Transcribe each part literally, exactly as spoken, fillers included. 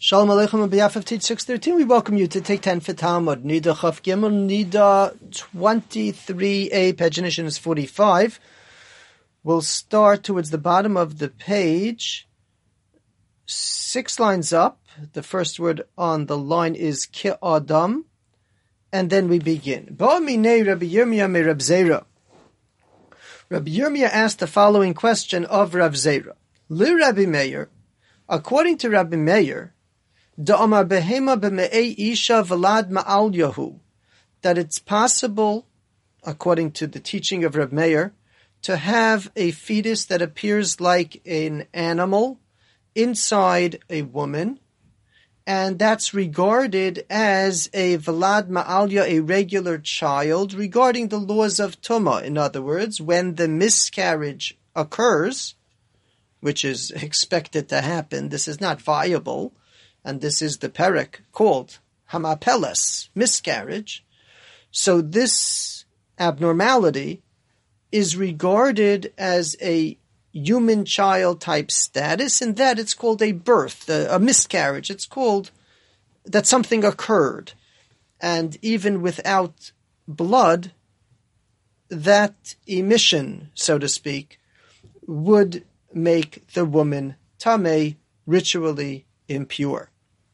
Shalom Aleichem on behalf of Teach six thirteen, we welcome you to Take ten for Talmud. Nida Chaf Gimel, Nida twenty-three A, pagination is forty-five. We'll start towards the bottom of the page, six lines up. The first word on the line is Ki Adam, and then we begin. Ba'aminei Rabbi Yirmiyah me Rab Zera. Rabbi Yirmiyah asked the following question of Rav Zera. Li Rabbi Meir, according to Rabbi Meir, Da'amar behema b'me'ei isha v'lad ma'al yahu, that it's possible, according to the teaching of Rabbi Meir, to have a fetus that appears like an animal inside a woman, and that's regarded as a v'lad ma'alya, a regular child, regarding the laws of Tumah. In other words, when the miscarriage occurs, which is expected to happen, this is not viable, and this is the perek called hamapeles, miscarriage. So this abnormality is regarded as a human child type status, in that it's called a birth, a, a miscarriage. It's called that something occurred. And even without blood, that emission, so to speak, would make the woman tameh, ritually impure.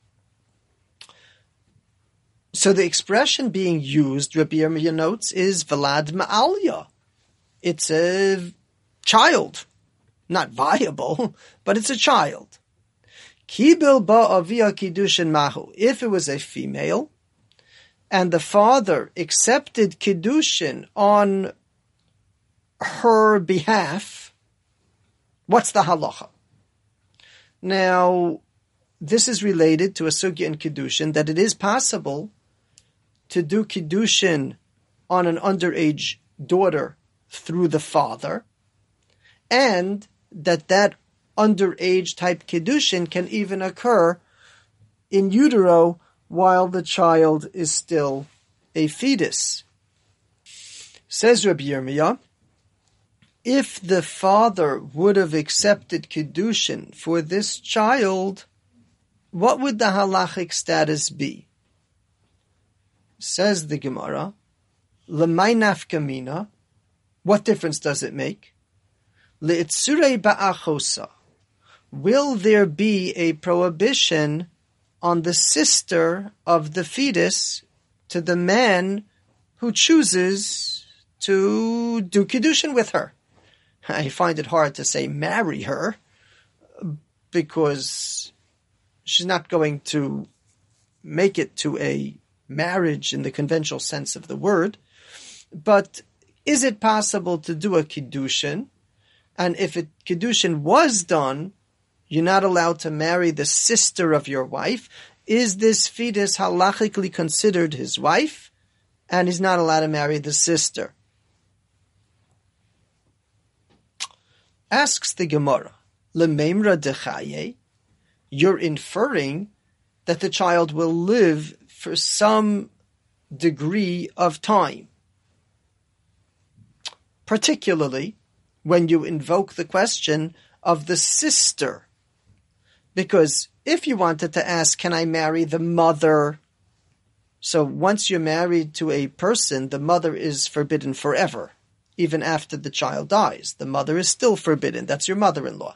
So the expression being used, Rabbi Yirmiyah notes, is Velad Ma'alya. It's a child. Not viable, but it's a child. Kibil ba'avia kiddushin mahu. If it was a female, and the father accepted kiddushin on her behalf, what's the halacha? Now, this is related to a sugya in kiddushin, that it is possible to do kiddushin on an underage daughter through the father, and that that underage type kiddushin can even occur in utero while the child is still a fetus. Says Rabbi Yirmiyah, if the father would have accepted kiddushin for this child, what would the halachic status be? Says the Gemara, L'may nafkamina, what difference does it make? Le'itsurei ba'achosa, will there be a prohibition on the sister of the fetus to the man who chooses to do kiddushin with her? I find it hard to say marry her, because she's not going to make it to a marriage in the conventional sense of the word. But is it possible to do a kiddushin? And if a kiddushin was done, you're not allowed to marry the sister of your wife. Is this fetus halachically considered his wife? And he's not allowed to marry the sister. Asks the Gemara, L'meimra dechaye, you're inferring that the child will live for some degree of time. Particularly when you invoke the question of the sister. Because if you wanted to ask, can I marry the mother? So once you're married to a person, the mother is forbidden forever. Even after the child dies, the mother is still forbidden. That's your mother-in-law.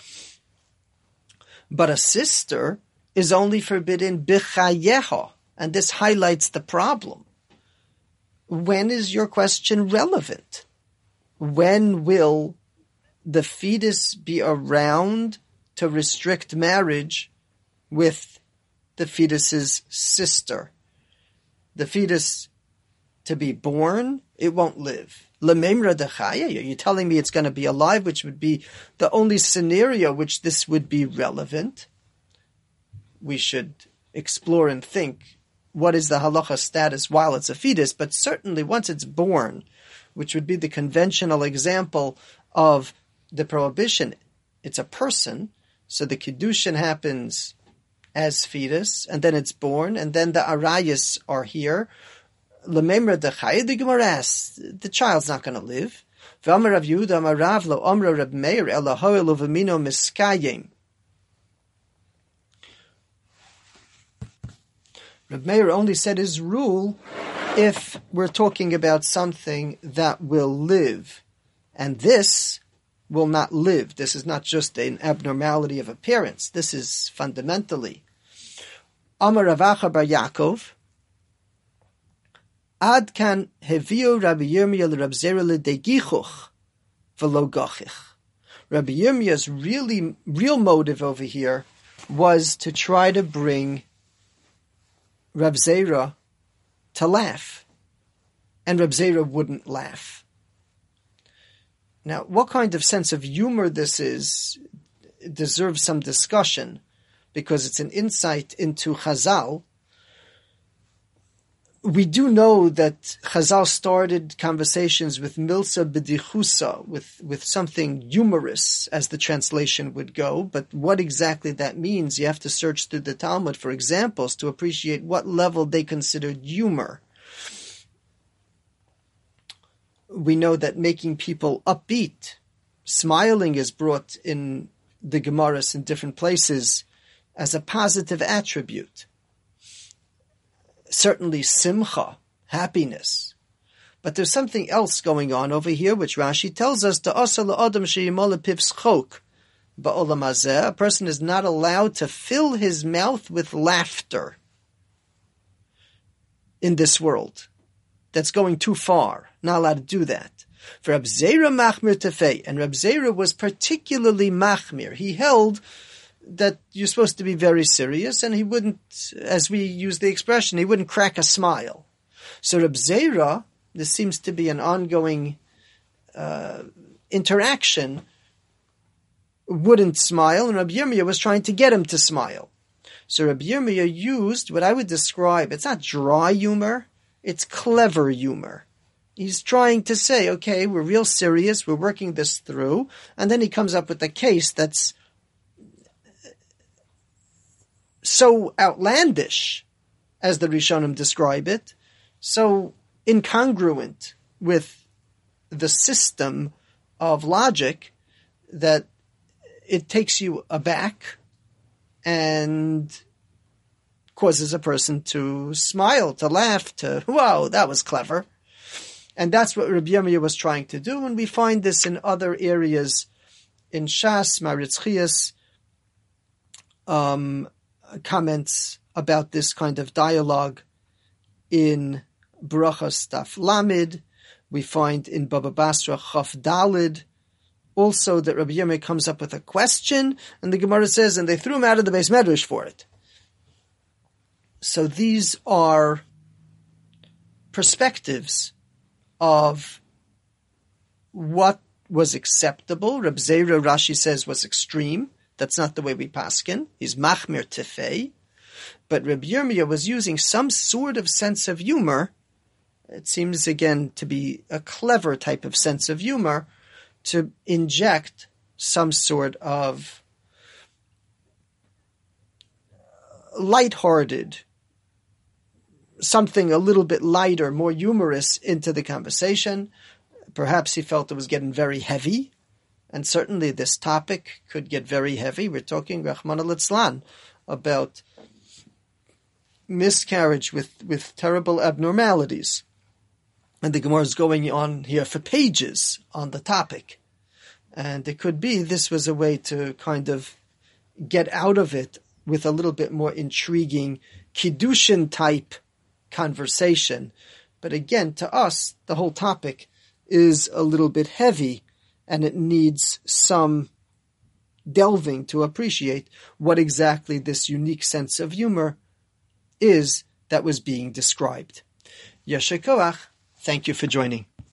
But a sister is only forbidden b'chayeha, and this highlights the problem. When is your question relevant? When will the fetus be around to restrict marriage with the fetus's sister? The fetus to be born, it won't live. L'meimra dechaya, you're telling me it's going to be alive, which would be the only scenario which this would be relevant. We should explore and think, what is the halacha status while it's a fetus? But certainly once it's born, which would be the conventional example of the prohibition, it's a person, so the kiddushin happens as fetus, and then it's born, and then the arayas are here. L'meimra dechaya, the Gemara asks, the child's not going to live. V'amar Rav Yehuda amar Rav lo amra Rab Meir ela ho'elu v'mino miskayim. Reb Meir only said his rule if we're talking about something that will live. And this will not live. This is not just an abnormality of appearance. This is fundamentally. Amar Rav Acha bar Yaakov, Ad kan heviu Rabbi Yirmiyah Rab Zera ledegichuch v'lo gachich. Rabbi Yirmiyah's really real motive over here was to try to bring Rab Zera to laugh, and Rab Zera wouldn't laugh. Now, what kind of sense of humor this is deserves some discussion, because it's an insight into Chazal. We do know that Chazal started conversations with milsa b'dichusa, with, with something humorous, as the translation would go, but what exactly that means, you have to search through the Talmud for examples to appreciate what level they considered humor. We know that making people upbeat, smiling is brought in the Gemaras in different places as a positive attribute. Certainly simcha, happiness. But there's something else going on over here, which Rashi tells us, a person is not allowed to fill his mouth with laughter in this world. That's going too far. Not allowed to do that. For Reb Zera machmir tefei, and Reb Zera was particularly machmir. He held that you're supposed to be very serious, and he wouldn't, as we use the expression, he wouldn't crack a smile. So Reb Zera, this seems to be an ongoing uh, interaction, wouldn't smile, and Reb Yirmiyah was trying to get him to smile. So Reb Yirmiyah used what I would describe, it's not dry humor, it's clever humor. He's trying to say, okay, we're real serious, we're working this through, and then he comes up with a case that's so outlandish, as the Rishonim describe it, so incongruent with the system of logic that it takes you aback and causes a person to smile, to laugh, to, wow, that was clever. And that's what Rabbi Yirmiyah was trying to do, and we find this in other areas in Shas, Maritz Chias, um, comments about this kind of dialogue in Barachas Daf Lamed. We find in Baba Basra Chaf Dalid also that Rabbi Yirmiyah comes up with a question, and the Gemara says, and they threw him out of the Beis Medrash for it. So these are perspectives of what was acceptable. Reb Zera, Rashi says, was extreme. That's not the way we paskin. He's machmir tefei. But Reb Yirmiyah was using some sort of sense of humor. It seems, again, to be a clever type of sense of humor to inject some sort of lighthearted, something a little bit lighter, more humorous into the conversation. Perhaps he felt it was getting very heavy, and certainly this topic could get very heavy. We're talking, Rachmana litzlan, about miscarriage with, with terrible abnormalities. And the Gemara is going on here for pages on the topic. And it could be this was a way to kind of get out of it with a little bit more intriguing Kiddushin type conversation. But again, to us, the whole topic is a little bit heavy, and it needs some delving to appreciate what exactly this unique sense of humor is that was being described. Yasher koach. Thank you for joining.